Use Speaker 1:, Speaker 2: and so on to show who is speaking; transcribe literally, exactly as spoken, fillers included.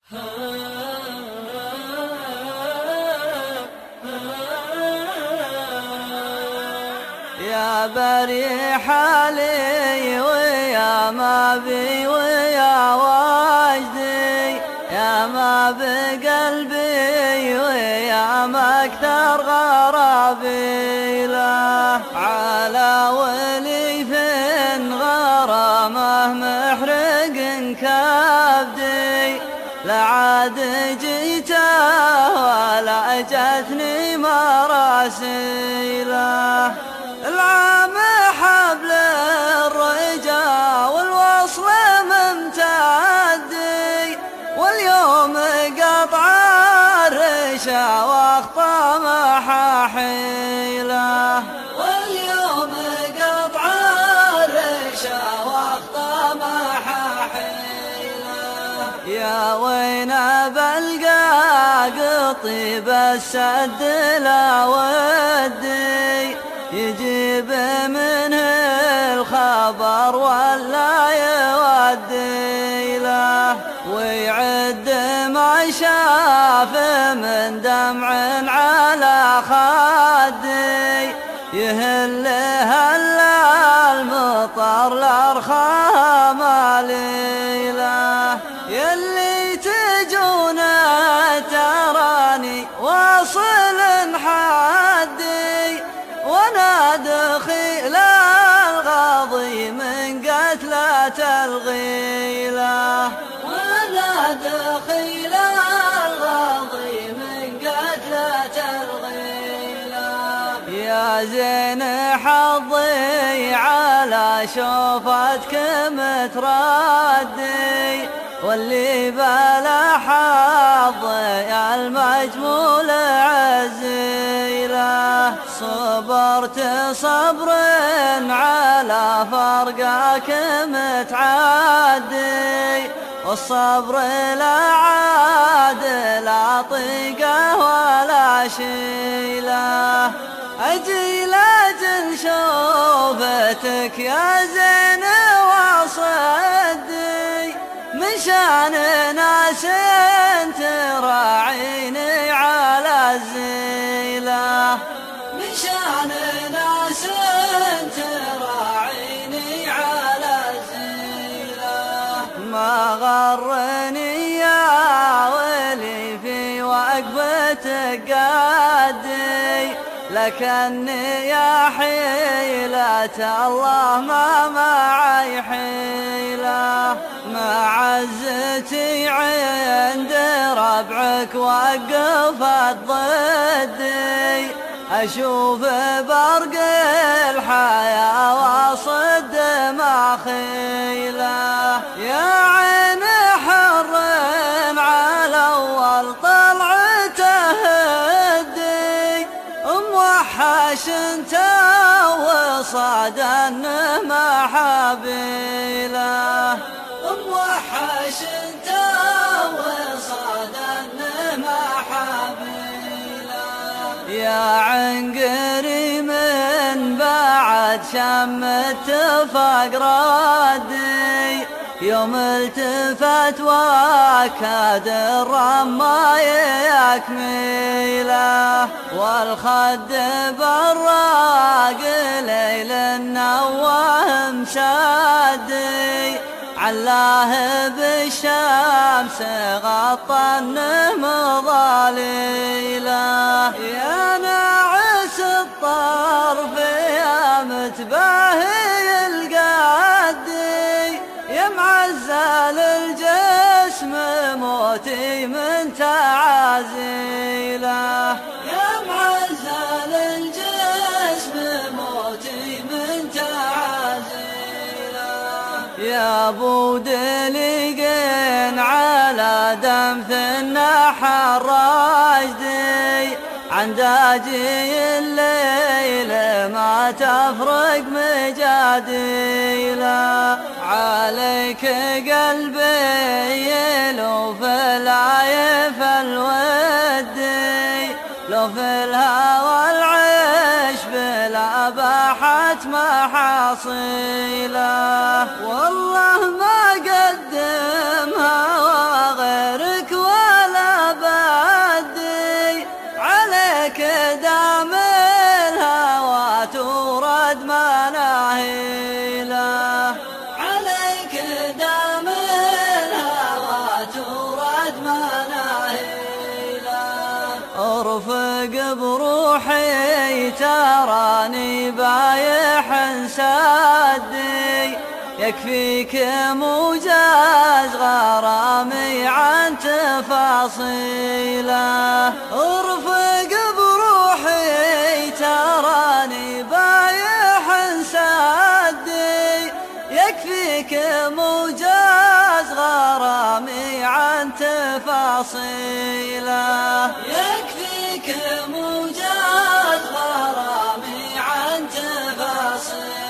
Speaker 1: يا بريح لي ويا ما بي ويا وجدي، يا ما بقلبي ويا ما اكثر غرابي له، على ولي في غرامه محرق كبدي، لا عاد جيته ولا جتني مراسيله. العام حبل الرجا والوصل ممتدي، واليوم قطع الرشا واخطى محاحيله، واليوم قطع الرشا واخطى محاحيله. يا وين بلقى قطيب السد لا ودي، يجيب منه الخبر ولا يودي له، ويعد ما شاف من دمع على خدي، يهل هل المطر لارخاه ماليله. يلي تجون تراني واصل حدي، وانا دخيل الغاضي من قتلة الغيلة، وانا دخيل الغاضي من قتلة الغيلة. يا زين حظي على شوفتك متردي، واللي بلا حظي المجمول عزيله. صبرت صبر على فرقك متعدي، والصبر لا عاد لا طيقه ولا شيله. أجي لاجل شوفتك يا زين وصدي، من شان ناس تراعيني على الزيله، من شان ناس تراعيني على الزيله. ما غرني يا ولي في وقفتك قدي، لكني يا حيلة الله ما معي حيلة. ما عزتي عند ربعك وقفت ضدي، أشوف برق الحياة وصد ما خيله. يا عين حر على أول طلعته هدي، موحش انت وصاد محابيله، موحش انت وصاد محابيله. يا عنقري من بعد شم اتفاق ردي، يوم التفت وكاد الرمى يكميله، والخد براق ليل النواه مشدي، علاه بالشمس غطى مظاليله. يا ناعس الطرف يا متباهي القدي، يا معزل الجسم موتي من تعازيله، يا معزل الجسم موتي من تعازيله. يا ابو دليقين على دمث النحر راجدي، عند اجي الليل ما تفرق مجاديله. عليك قلبي لو في العيف الودي، لو في الهوى العيش بلا باحت محاصيله. والله ما قدم هوى غيرك بروحي تراني بايح سادي، يكفيك موجز غرامي عن تفاصيله. ارفق بروحي تراني بايح سادي، يكفيك موجز غرامي عن تفاصيله. يكفيك موجز غرامي عن تفاصيله.